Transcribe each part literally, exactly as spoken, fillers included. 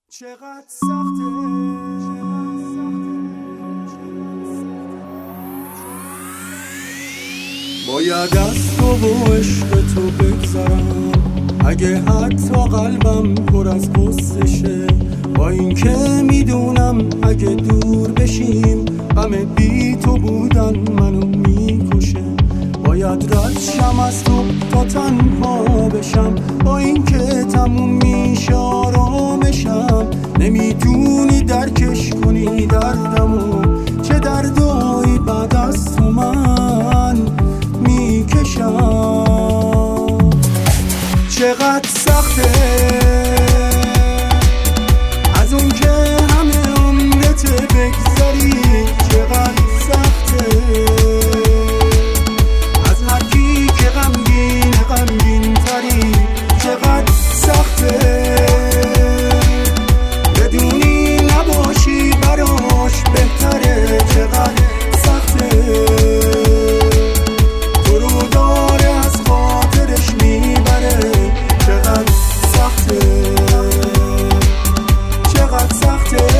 چقدر سخته باید از تو و عشق تو بگذرم، اگه حتی قلبم پر از غصشه، با این که میدونم اگه دور بشیم غم بی تو بودن منو میکشه. باید رد شم از تو تا تنها بشم، با این که تموم میشه آرامشم. نمیتونی درکش کنی دردمو، چه دردایی بعد از تو من میکشم. چقدر سخته از اون که همه عمرت بگذاری، چقدر سخته از هر کی که غمگین غمگین تری، چقدر سخته بدونی نباشی براش بهتره، چقدر سخته تو رو داره از خاطرش میبره، چقدر سخته چقدر سخته.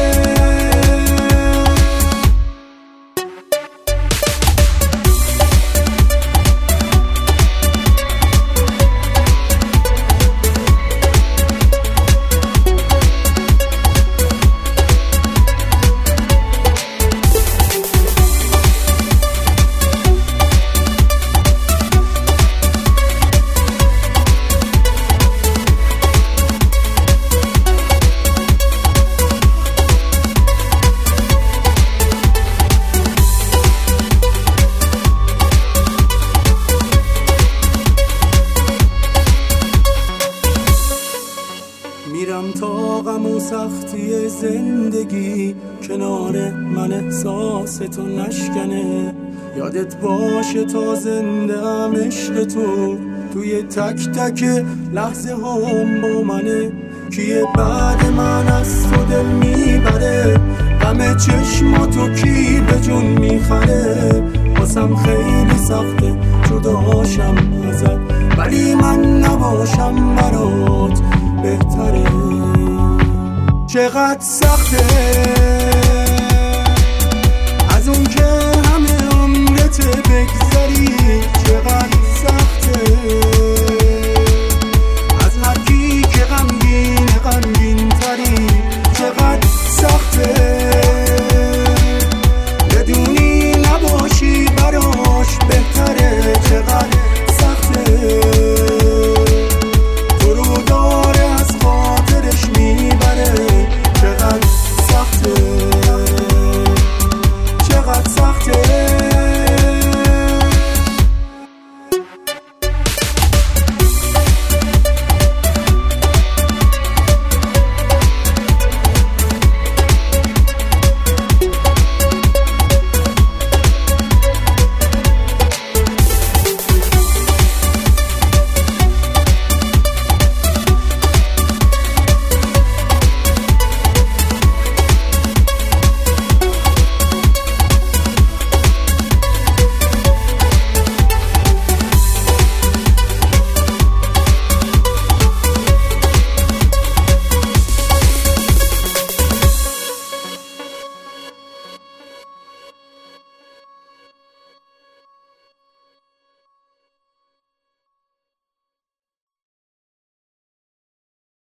میرم تا غم و سختی زندگی کنار من احساس تو نشکنه. یادت باشه تا زنده ام عشق تو، توی تک تک لحظه هم با منه. کیه بعد من از تو دل میبره، غم چشماتو کی به جون میخره. واسم خیلی سخته جداشم ازت، ولی من نباشم برات بهتره. چقدر سخته از اون که همه عمرت بگذری،